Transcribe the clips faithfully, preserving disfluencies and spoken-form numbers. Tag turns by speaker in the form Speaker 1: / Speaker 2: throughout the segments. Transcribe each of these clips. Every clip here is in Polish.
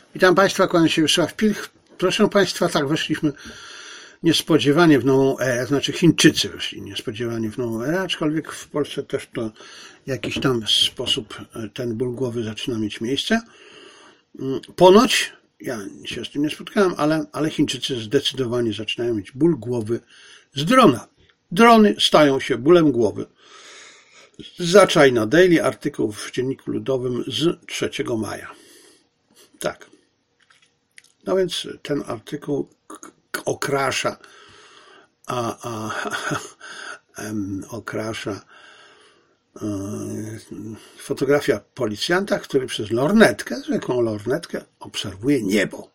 Speaker 1: Witam Państwa, kłaniam się Wiesław Pilch. Proszę Państwa, tak, weszliśmy niespodziewanie w nową erę, znaczy Chińczycy weszli niespodziewanie w nową erę, aczkolwiek w Polsce też to w jakiś tam sposób ten ból głowy zaczyna mieć miejsce. Ponoć, ja się z tym nie spotkałem, ale, ale Chińczycy zdecydowanie zaczynają mieć ból głowy z drona. Drony stają się bólem głowy. Za China Daily, artykuł w Dzienniku Ludowym z trzeciego maja. Tak. No więc ten artykuł okrasza, a, a, em, okrasza e, fotografia policjanta, który przez lornetkę, zwykłą lornetkę, obserwuje niebo.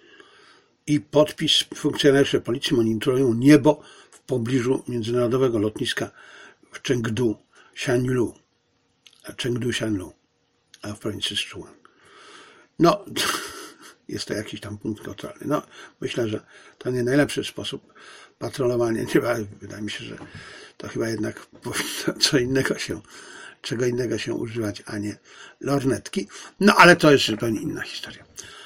Speaker 1: I podpis: funkcjonariusze policji monitorują niebo w pobliżu międzynarodowego lotniska w Chengdu, Shanlu, Chengdu, Shanlu, a w prowincji Sichuan. No, jest to jakiś tam punkt kontrolny. No, myślę, że to nie najlepszy sposób patrolowania. Nie, wydaje mi się, że to chyba jednak powinno co innego się, czego innego się używać, a nie lornetki. No, ale to jest zupełnie inna historia.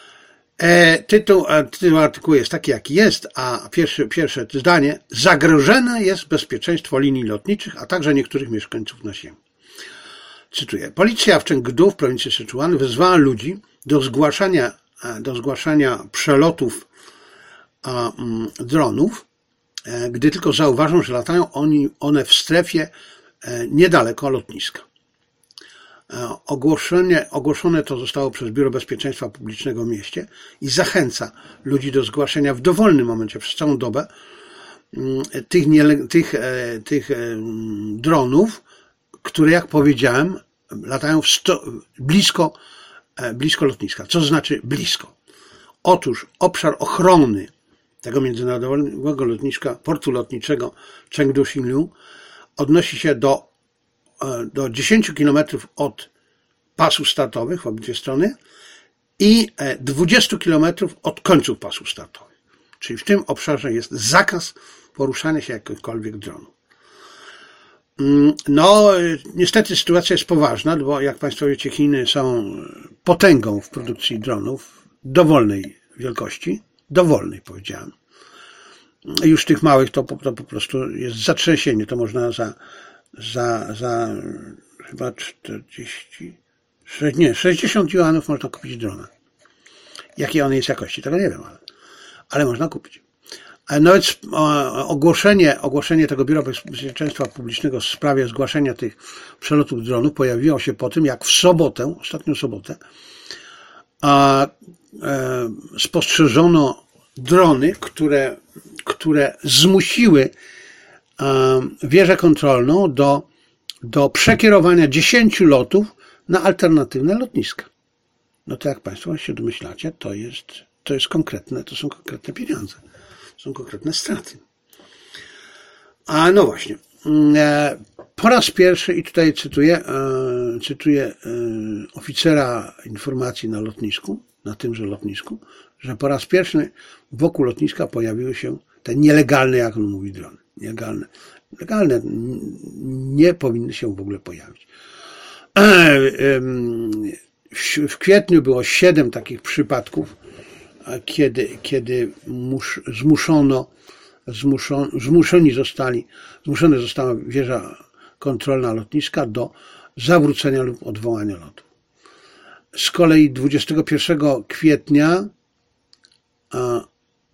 Speaker 1: E, tytuł, tytuł artykułu jest taki, jaki jest, a pierwsze, pierwsze zdanie: zagrożone jest bezpieczeństwo linii lotniczych, a także niektórych mieszkańców na ziemi. Cytuję. Policja w Chengdu w prowincji Sichuan wezwała ludzi do zgłaszania, do zgłaszania przelotów a, mm, dronów, e, gdy tylko zauważą, że latają oni, one w strefie e, niedaleko lotniska. E, ogłoszenie, ogłoszone to zostało przez Biuro Bezpieczeństwa Publicznego w mieście i zachęca ludzi do zgłaszania w dowolnym momencie przez całą dobę mm, tych, nie, tych, e, tych e, dronów, które, jak powiedziałem, latają w sto, blisko, blisko lotniska. Co znaczy blisko? Otóż obszar ochrony tego międzynarodowego lotniska, portu lotniczego Chengdu Shanlu odnosi się do, do dziesięć kilometrów od pasów startowych w obydwie strony i dwadzieścia kilometrów od końców pasów startowych. Czyli w tym obszarze jest zakaz poruszania się jakichkolwiek dronów. No, niestety sytuacja jest poważna, bo jak Państwo wiecie, Chiny są potęgą w produkcji dronów dowolnej wielkości, dowolnej powiedziałem. Już tych małych to po, to po prostu jest zatrzęsienie, to można za, za, za chyba czterdzieści, nie, sześćdziesiąt juanów można kupić drona. Jakiej on jest jakości, tego nie wiem, ale, ale można kupić. Nawet ogłoszenie, ogłoszenie tego Biura Bezpieczeństwa Publicznego w sprawie zgłaszania tych przelotów dronów pojawiło się po tym, jak w sobotę, ostatnią sobotę, a, e, spostrzeżono drony, które, które zmusiły e, wieżę kontrolną do, do przekierowania dziesięciu lotów na alternatywne lotniska. No to jak Państwo się domyślacie, to jest, to jest konkretne, to są konkretne pieniądze. Są konkretne straty. A no właśnie, po raz pierwszy, i tutaj cytuję, cytuję oficera informacji na lotnisku, na tymże lotnisku, że po raz pierwszy wokół lotniska pojawiły się te nielegalne, jak on mówi, drony. Nielegalne. Legalne nie powinny się w ogóle pojawić. W kwietniu było siedem takich przypadków, kiedy, kiedy mus, zmuszono, zmuszono, zmuszeni zostali, zmuszona została wieża kontrolna lotniska do zawrócenia lub odwołania lotu. Z kolei dwudziestego pierwszego kwietnia a,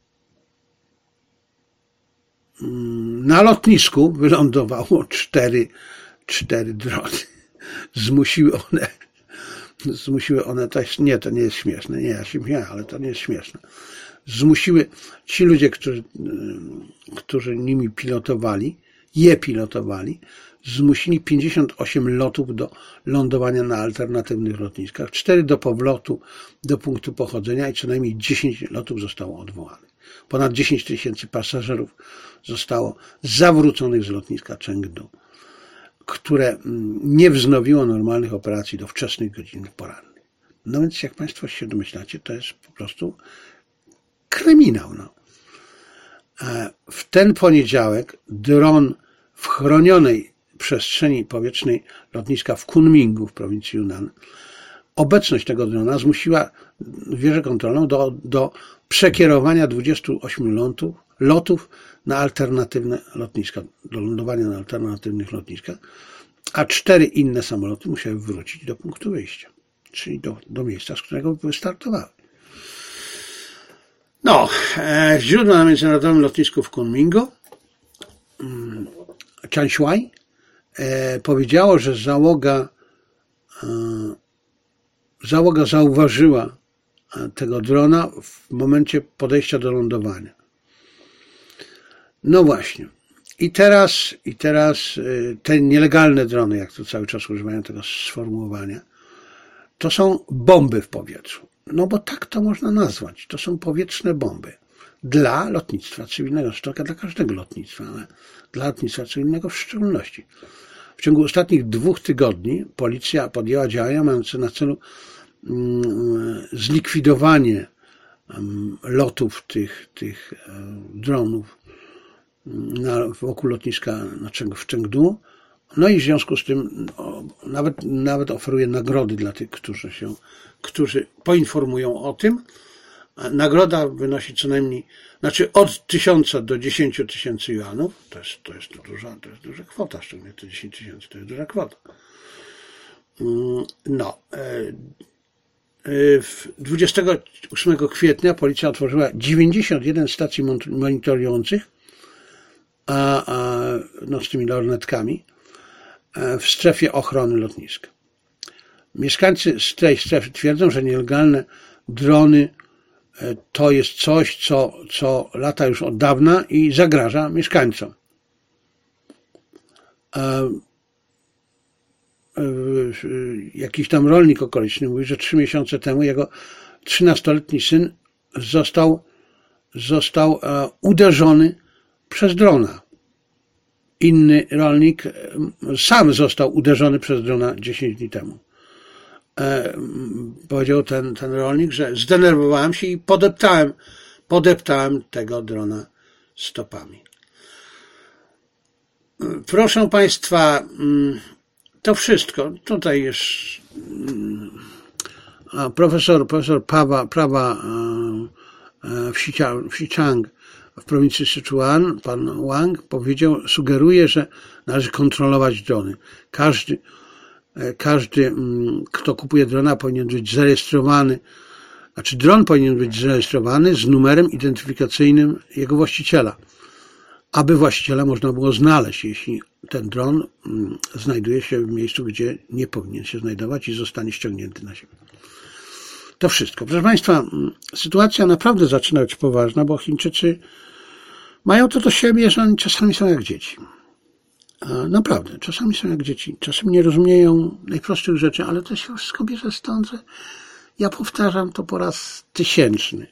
Speaker 1: na lotnisku wylądowało cztery, cztery drony. Zmusiły one Zmusiły one, to jest, nie, to nie jest śmieszne, nie, ja się śmieję, ale to nie jest śmieszne. Zmusiły ci ludzie, którzy, którzy nimi pilotowali, je pilotowali, zmusili pięćdziesiąt osiem lotów do lądowania na alternatywnych lotniskach, cztery do powrotu do punktu pochodzenia i co najmniej dziesięć lotów zostało odwołanych. Ponad dziesięć tysięcy pasażerów zostało zawróconych z lotniska Chengdu, które nie wznowiło normalnych operacji do wczesnych godzin porannych. No więc jak Państwo się domyślacie, to jest po prostu kryminał. No. W ten poniedziałek dron w chronionej przestrzeni powietrznej lotniska w Kunmingu w prowincji Yunnan obecność tego drona zmusiła wieżę kontrolną do, do przekierowania dwudziestu ośmiu lotów, lotów na alternatywne lotniska, do lądowania na alternatywnych lotniskach, a cztery inne samoloty musiały wrócić do punktu wyjścia, czyli do, do miejsca, z którego wystartowały. No, e, źródła na międzynarodowym lotnisku w Kunmingu, mm, Chan Shuai, e, powiedziało, że załoga, e, załoga zauważyła tego drona w momencie podejścia do lądowania. No właśnie. I teraz, i teraz te nielegalne drony, jak to cały czas używają tego sformułowania, to są bomby w powietrzu. No bo tak to można nazwać. To są powietrzne bomby. Dla lotnictwa cywilnego, zresztą dla każdego lotnictwa, ale dla lotnictwa cywilnego w szczególności. W ciągu ostatnich dwóch tygodni policja podjęła działania mające na celu zlikwidowanie lotów tych, tych dronów na, wokół lotniska w Chengdu. No i w związku z tym o, nawet, nawet oferuje nagrody dla tych, którzy się, którzy poinformują o tym. Nagroda wynosi co najmniej, znaczy od tysiąca do dziesięciu tysięcy juanów. To jest, to jest duża, to jest duża kwota, szczególnie te dziesięć tysięcy to jest duża kwota. No. dwudziestego ósmego kwietnia policja otworzyła dziewięćdziesiąt jeden stacji monitorujących a, a, no, z tymi lornetkami w strefie ochrony lotniska. Mieszkańcy z tej strefy twierdzą, że nielegalne drony to jest coś, co, co lata już od dawna i zagraża mieszkańcom. Jakiś tam rolnik okoliczny mówi, że trzy miesiące temu jego trzynastoletni syn został, został uderzony przez drona. Inny rolnik sam został uderzony przez drona dziesięć dni temu. Powiedział ten, ten rolnik, że zdenerwowałem się i podeptałem, podeptałem tego drona stopami. Proszę Państwa, to wszystko. Tutaj jest profesor, profesor prawa, prawa w Xichang w prowincji Sichuan, pan Wang, powiedział, sugeruje, że należy kontrolować drony. Każdy, każdy, kto kupuje drona, powinien być zarejestrowany, znaczy dron powinien być zarejestrowany z numerem identyfikacyjnym jego właściciela, aby właściciela można było znaleźć, jeśli ten dron znajduje się w miejscu, gdzie nie powinien się znajdować i zostanie ściągnięty na siebie. To wszystko. Proszę Państwa, sytuacja naprawdę zaczyna być poważna, bo Chińczycy mają to do siebie, że oni czasami są jak dzieci. Naprawdę, czasami są jak dzieci. Czasem nie rozumieją najprostszych rzeczy, ale to się wszystko bierze stąd, że ja powtarzam to po raz tysięczny.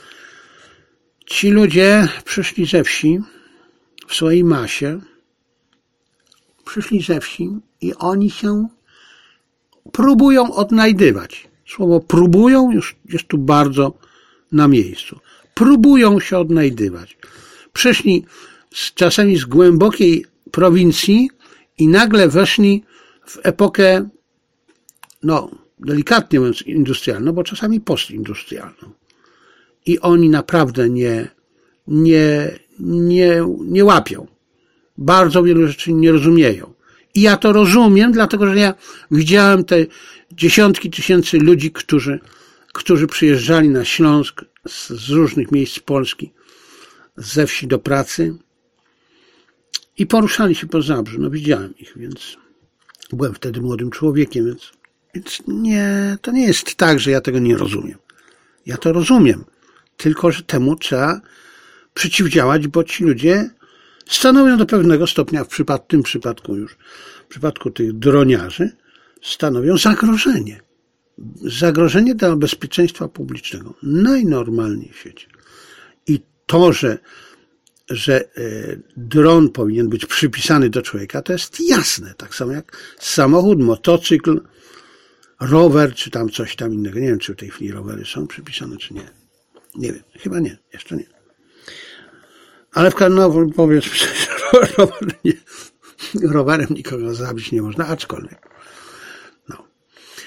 Speaker 1: Ci ludzie przyszli ze wsi w swojej masie, przyszli ze wsi i oni się próbują odnajdywać. Słowo próbują już jest tu bardzo na miejscu. Próbują się odnajdywać. Przyszli z, czasami z głębokiej prowincji i nagle weszli w epokę, no delikatnie mówiąc industrialną, bo czasami postindustrialną. I oni naprawdę nie, nie, nie, nie łapią. Bardzo wielu rzeczy nie rozumieją. I ja to rozumiem, dlatego że ja widziałem te dziesiątki tysięcy ludzi, którzy, którzy przyjeżdżali na Śląsk z, z różnych miejsc Polski, ze wsi do pracy i poruszali się po Zabrzu. No widziałem ich, więc byłem wtedy młodym człowiekiem, więc, więc nie, to nie jest tak, że ja tego nie rozumiem. Ja to rozumiem, tylko że temu trzeba przeciwdziałać, bo ci ludzie stanowią do pewnego stopnia, w przypadku, tym przypadku już, w przypadku tych droniarzy, stanowią zagrożenie. Zagrożenie dla bezpieczeństwa publicznego. Najnormalniej w świecie. I to, że, że dron powinien być przypisany do człowieka, to jest jasne. Tak samo jak samochód, motocykl, rower, czy tam coś tam innego. Nie wiem, czy w tej chwili rowery są przypisane, czy nie. Nie wiem. Chyba nie. Jeszcze nie. Ale w Karnowie powiedzmy, że rower nie, rowerem nikogo zabić nie można, aczkolwiek. No.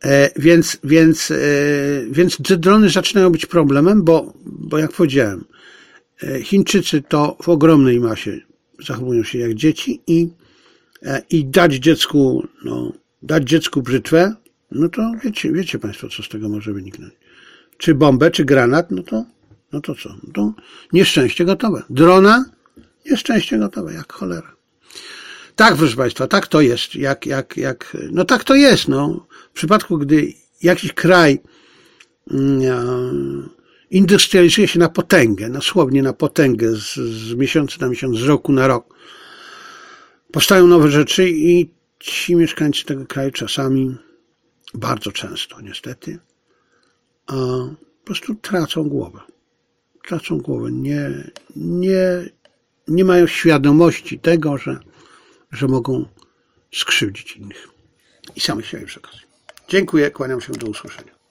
Speaker 1: Więc, więc, więc te drony zaczynają być problemem, bo, bo jak powiedziałem, Chińczycy to w ogromnej masie zachowują się jak dzieci i, i dać dziecku, no, dać dziecku brzytwę, no to wiecie, wiecie Państwo, co z tego może wyniknąć. Czy bombę, czy granat, no to, no to co? No to nieszczęście gotowe. Drona, nieszczęście gotowe, jak cholera. Tak, proszę Państwa, tak to jest, jak, jak, jak, no tak to jest, no. W przypadku, gdy jakiś kraj industrializuje się na potęgę, dosłownie na potęgę, z, z miesiąca na miesiąc, z roku na rok, powstają nowe rzeczy i ci mieszkańcy tego kraju czasami, bardzo często niestety, a po prostu tracą głowę. Tracą głowę, nie, nie, nie mają świadomości tego, że, że mogą skrzywdzić innych i samych siebie przy okazji. Dziękuję, kłaniam się, do usłyszenia.